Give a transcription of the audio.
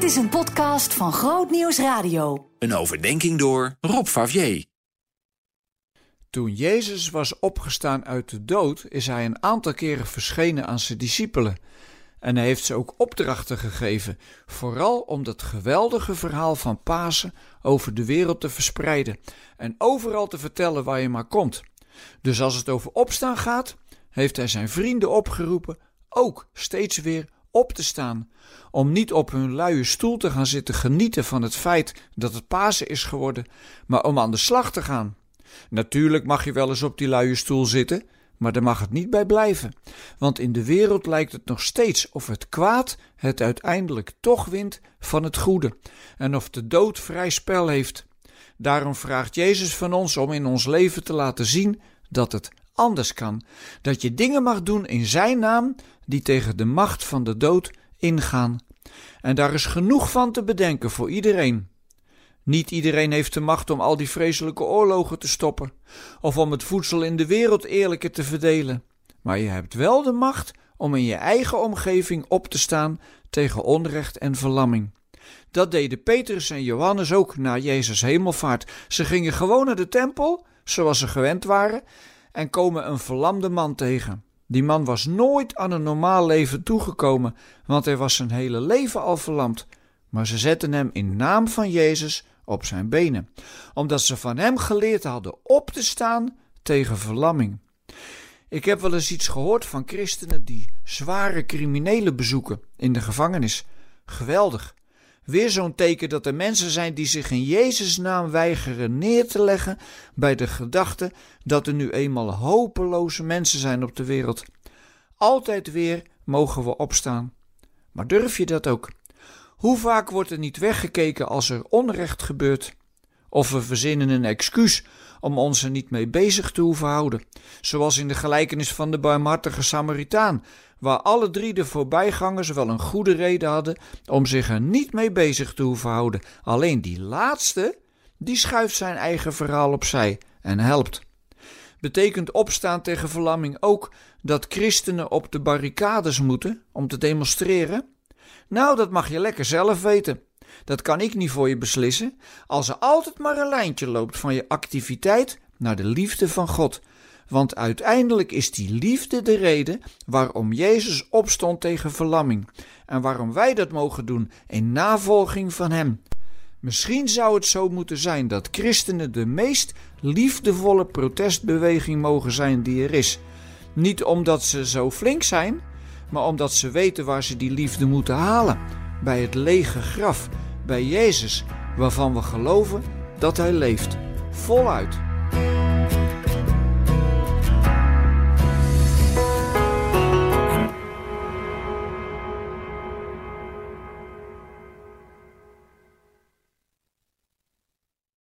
Dit is een podcast van Groot Nieuws Radio. Een overdenking door Rob Favier. Toen Jezus was opgestaan uit de dood, is hij een aantal keren verschenen aan zijn discipelen. En hij heeft ze ook opdrachten gegeven, vooral om dat geweldige verhaal van Pasen over de wereld te verspreiden en overal te vertellen waar je maar komt. Dus als het over opstaan gaat, heeft hij zijn vrienden opgeroepen ook steeds weer op te staan, om niet op hun luie stoel te gaan zitten genieten van het feit dat het Pasen is geworden, maar om aan de slag te gaan. Natuurlijk mag je wel eens op die luie stoel zitten, maar daar mag het niet bij blijven, want in de wereld lijkt het nog steeds of het kwaad het uiteindelijk toch wint van het goede en of de dood vrij spel heeft. Daarom vraagt Jezus van ons om in ons leven te laten zien dat het anders kan, dat je dingen mag doen in zijn naam die tegen de macht van de dood ingaan. En daar is genoeg van te bedenken voor iedereen. Niet iedereen heeft de macht om al die vreselijke oorlogen te stoppen, of om het voedsel in de wereld eerlijker te verdelen. Maar je hebt wel de macht om in je eigen omgeving op te staan tegen onrecht en verlamming. Dat deden Petrus en Johannes ook na Jezus' hemelvaart. Ze gingen gewoon naar de tempel, zoals ze gewend waren, en komen een verlamde man tegen. Die man was nooit aan een normaal leven toegekomen, want hij was zijn hele leven al verlamd. Maar ze zetten hem in naam van Jezus op zijn benen, omdat ze van hem geleerd hadden op te staan tegen verlamming. Ik heb wel eens iets gehoord van christenen die zware criminelen bezoeken in de gevangenis. Geweldig. Weer zo'n teken dat er mensen zijn die zich in Jezus' naam weigeren neer te leggen bij de gedachte dat er nu eenmaal hopeloze mensen zijn op de wereld. Altijd weer mogen we opstaan. Maar durf je dat ook? Hoe vaak wordt er niet weggekeken als er onrecht gebeurt? Of we verzinnen een excuus om ons er niet mee bezig te hoeven houden. Zoals in de gelijkenis van de barmhartige Samaritaan, waar alle drie de voorbijgangers wel een goede reden hadden om zich er niet mee bezig te hoeven houden. Alleen die laatste, die schuift zijn eigen verhaal opzij en helpt. Betekent opstaan tegen verlamming ook dat christenen op de barricades moeten om te demonstreren? Nou, dat mag je lekker zelf weten. Dat kan ik niet voor je beslissen, als er altijd maar een lijntje loopt van je activiteit naar de liefde van God. Want uiteindelijk is die liefde de reden waarom Jezus opstond tegen verlamming en waarom wij dat mogen doen in navolging van hem. Misschien zou het zo moeten zijn dat christenen de meest liefdevolle protestbeweging mogen zijn die er is. Niet omdat ze zo flink zijn, maar omdat ze weten waar ze die liefde moeten halen. Bij het lege graf, bij Jezus, waarvan we geloven dat hij leeft. Voluit.